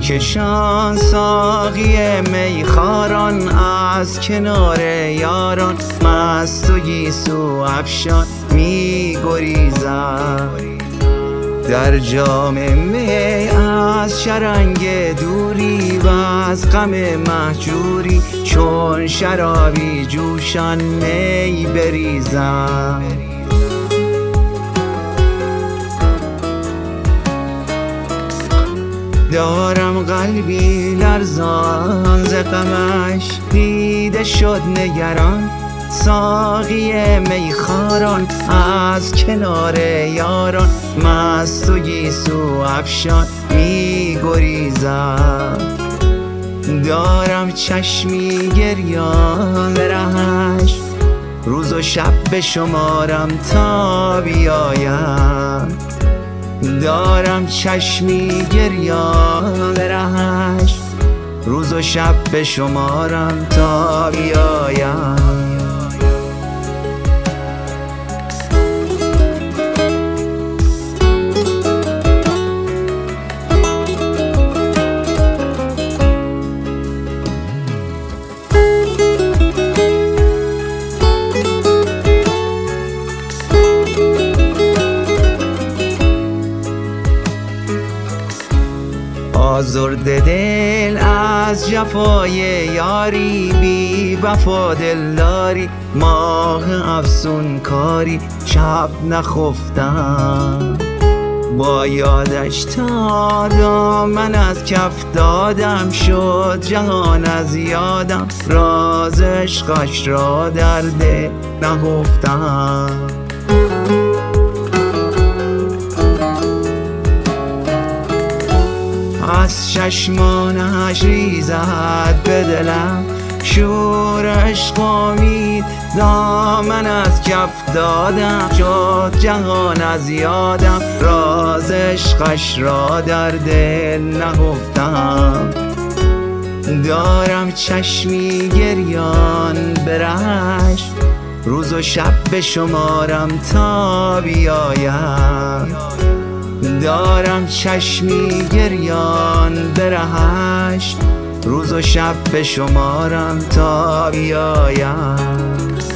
میکشان ساقی میخواران از کنار یاران، مست و گیسو افشان میگریزم. در جام می از شرنگ دوری و از غم مهجوری، چون شرابی جوشان می بریزم. دارم قلبی لرزان ز غمش، دیده شد نگران ساقی میخواران از کنار یاران، مست و گیسو افشان میگریزم. دارم چشمی گریان رهش، روز و شب بشمارم تا بیایم. دارم چشمی گریان رهش، روز و شب بشمارم تا بیایم. آزرده دل از جفای یاری، بی وفا دلداری ماه افسون کاری، شب نخفتم با یادش تا دامن از کف دادم، شد جهان از یادم راز عشقش را در دل نهفتم. از چشمانش ریزد به دلم شور عشق امید، دامن از کف دادم شد جهان از یادم راز عشقش را در دل نهفتم. دارم چشمی گریان برهش، روز و شب بشمارم تا بیایم. دارم چشمی گریان برهش، روز و شب بشمارم تا بیایم.